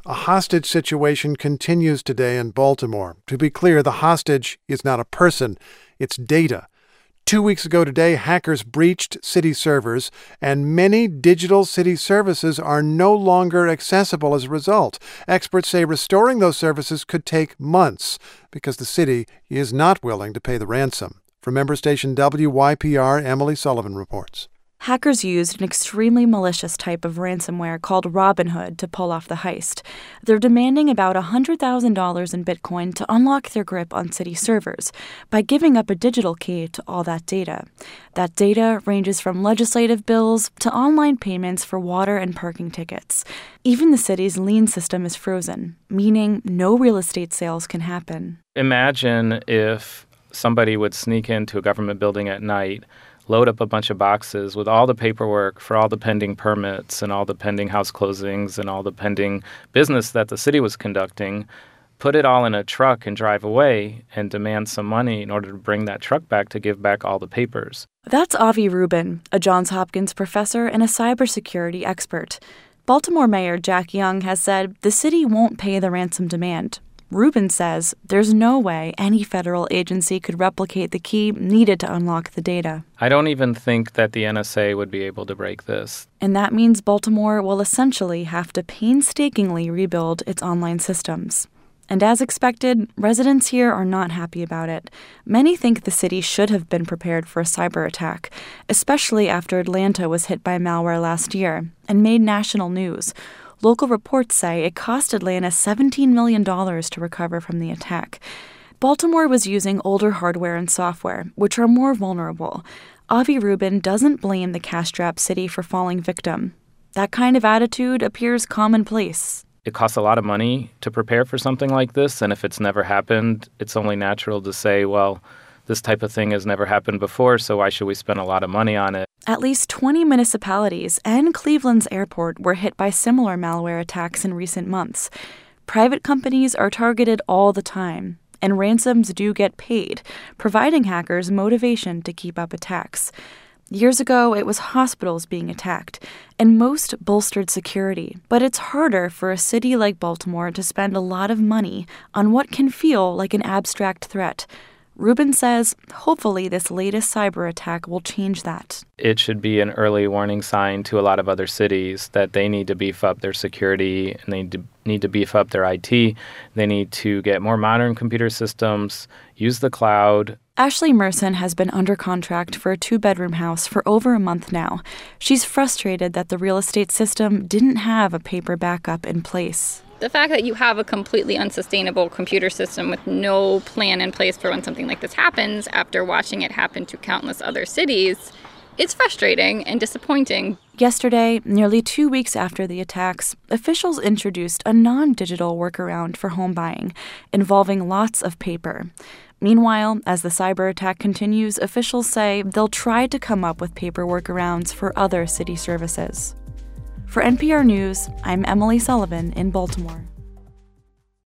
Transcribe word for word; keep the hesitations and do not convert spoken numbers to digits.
A hostage situation continues today in Baltimore. To be clear, the hostage is not a person, it's data. Two weeks ago today, hackers breached city servers, and many digital city services are no longer accessible as a result. Experts say restoring those services could take months because the city is not willing to pay the ransom. From member station W Y P R, Emily Sullivan reports. Hackers used an extremely malicious type of ransomware called Robinhood to pull off the heist. They're demanding about one hundred thousand dollars in Bitcoin to unlock their grip on city servers by giving up a digital key to all that data. That data ranges from legislative bills to online payments for water and parking tickets. Even the city's lien system is frozen, meaning no real estate sales can happen. Imagine if somebody would sneak into a government building at night, load up a bunch of boxes with all the paperwork for all the pending permits and all the pending house closings and all the pending business that the city was conducting, put it all in a truck and drive away and demand some money in order to bring that truck back to give back all the papers. That's Avi Rubin, a Johns Hopkins professor and a cybersecurity expert. Baltimore Mayor Jack Young has said the city won't pay the ransom demand. Rubin says there's no way any federal agency could replicate the key needed to unlock the data. I don't even think that the N S A would be able to break this. And that means Baltimore will essentially have to painstakingly rebuild its online systems. And as expected, residents here are not happy about it. Many think the city should have been prepared for a cyber attack, especially after Atlanta was hit by malware last year and made national news. Local reports say it cost Atlanta seventeen million dollars to recover from the attack. Baltimore was using older hardware and software, which are more vulnerable. Avi Rubin doesn't blame the cash-strapped city for falling victim. That kind of attitude appears commonplace. It costs a lot of money to prepare for something like this, and if it's never happened, it's only natural to say, well, this type of thing has never happened before, so why should we spend a lot of money on it? At least twenty municipalities and Cleveland's airport were hit by similar malware attacks in recent months. Private companies are targeted all the time, and ransoms do get paid, providing hackers motivation to keep up attacks. Years ago, it was hospitals being attacked, and most bolstered security. But it's harder for a city like Baltimore to spend a lot of money on what can feel like an abstract threat. Rubin says hopefully this latest cyber attack will change that. It should be an early warning sign to a lot of other cities that they need to beef up their security and they need to, need to beef up their I T. They need to get more modern computer systems, use the cloud. Ashley Merson has been under contract for a two-bedroom house for over a month now. She's frustrated that the real estate system didn't have a paper backup in place. The fact that you have a completely unsustainable computer system with no plan in place for when something like this happens, after watching it happen to countless other cities, it's frustrating and disappointing. Yesterday, nearly two weeks after the attacks, officials introduced a non-digital workaround for home buying, involving lots of paper. Meanwhile, as the cyber attack continues, officials say they'll try to come up with paper workarounds for other city services. For N P R News, I'm Emily Sullivan in Baltimore.